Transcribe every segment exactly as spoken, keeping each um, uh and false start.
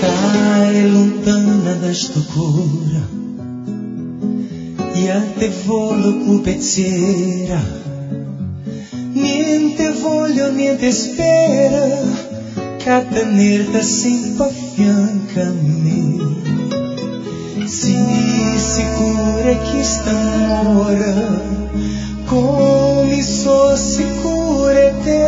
cercare lontana da sto cuore, io te voglio cu pensiera, niente voglio, niente spero, che tenerti sempre a fianco a me. Sii sicura che sta amore, come so sicura te.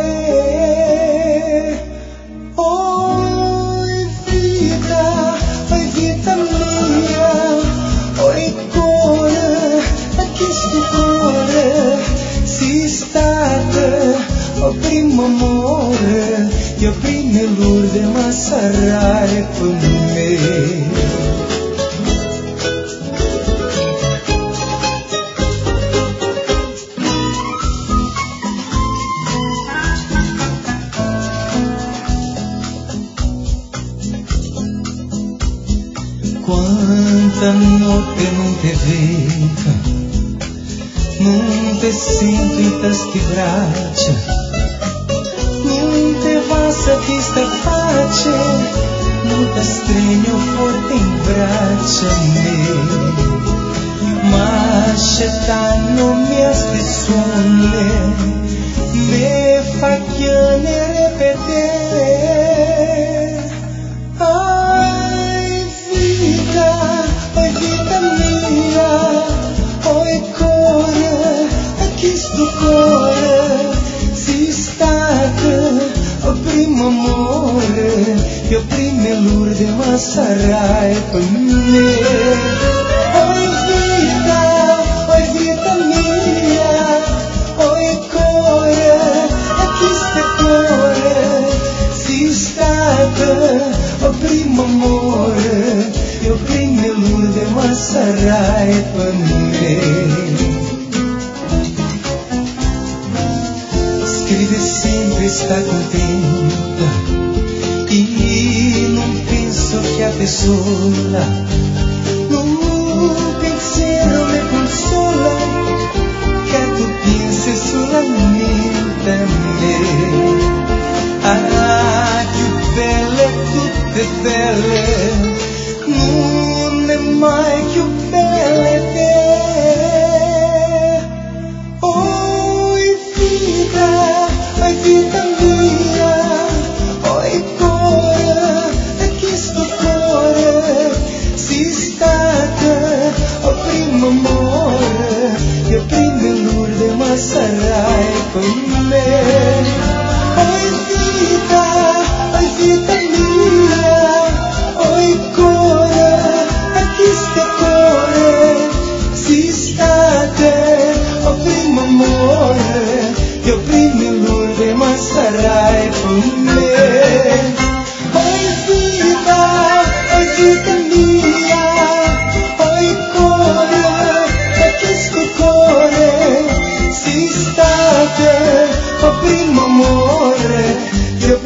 Oh vita, oh vita mia, oh cuore, che sto cuore, si stata, oh primo amore, io prima l'urde ma sarai con me. Quanta notte non te venga, non te sento in queste braccia, non te passa questa faccia, non te stringo forte in braccia a me. Ma scettano mia stessone, me fa chiamare per te. Oi vita mia, oi cuore, chi sto cuore, si stata, o primo amore, io prima l'urde ma sarai con me. Oi vita, oi vita mia, oi cuore, chi sto cuore, si stata, o primo amore, io prima l'urde ma sarai per me. Scrive sempre sta contenta, io non penso che a te sola, un pensiero mi consola, che tu pensi solamente a me. Ah, più belle, tutte belle, non è mai più bella te. Oh vita, oh vita mia, oh cuore, che sto cuore, si stata, oh primo amore, io prima l'urde ma sarai con me. Oh vita, oh vita mia, oh cuore, chi sto cuore, si state, oh primo amore, io prima l'urde ma sarai con me. Oh vita, oh vita mia, oh cuore, chi sto cuore, si state, oh primo amore, io